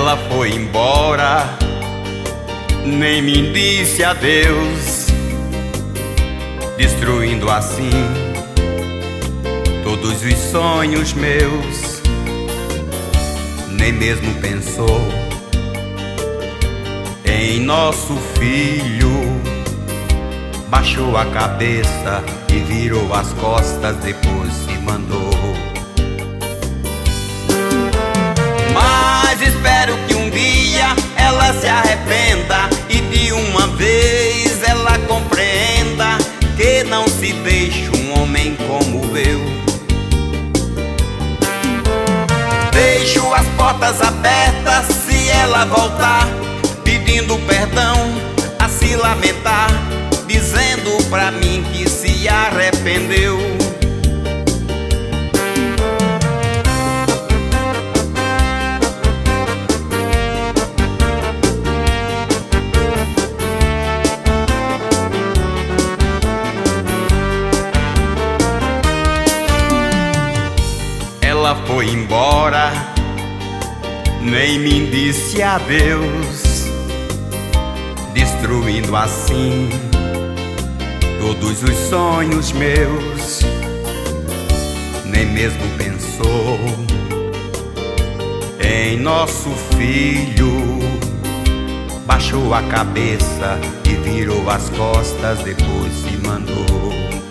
Ela foi embora, nem me disse adeus, destruindo assim todos os sonhos meus. Nem mesmo pensou em nosso filho. Baixou a cabeça e virou as costas, depois se mandou. Mas espero que um dia ela se arrependa e de uma vez ela compreenda que não se deixa um homem como eu. Deixo as portas abertas se ela voltar, pedindo perdão, a se lamentar, dizendo pra mim que se arrependeu. Ela foi embora, nem me disse adeus, destruindo assim todos os sonhos meus. Nem mesmo pensou em nosso filho. Baixou a cabeça e virou as costas, depois se mandou.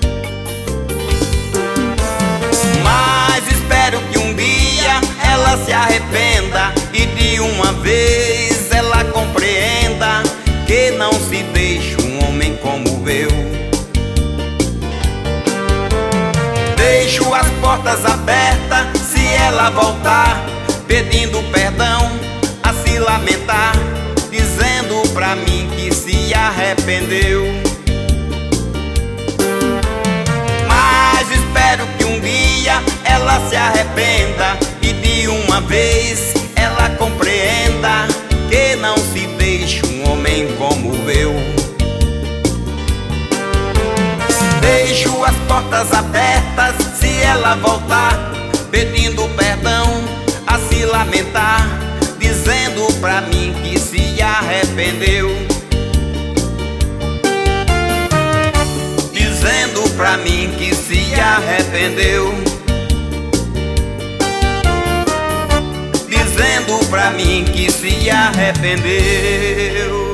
Mas espero que um dia ela se arrependa e de uma vez ela compreenda que não se deixa um homem como eu. Deixo as portas abertas se ela voltar, pedindo perdão, a se lamentar, dizendo pra mim que se arrependeu. Mas espero que um dia ela se arrependa e de uma vez ela compreenda que não se deixa um homem como eu. Deixo as portas abertas se ela voltar, pedindo perdão, a se lamentar, dizendo pra mim que se arrependeu. Dizendo pra mim que se arrependeu. Dizendo pra mim que se arrependeu.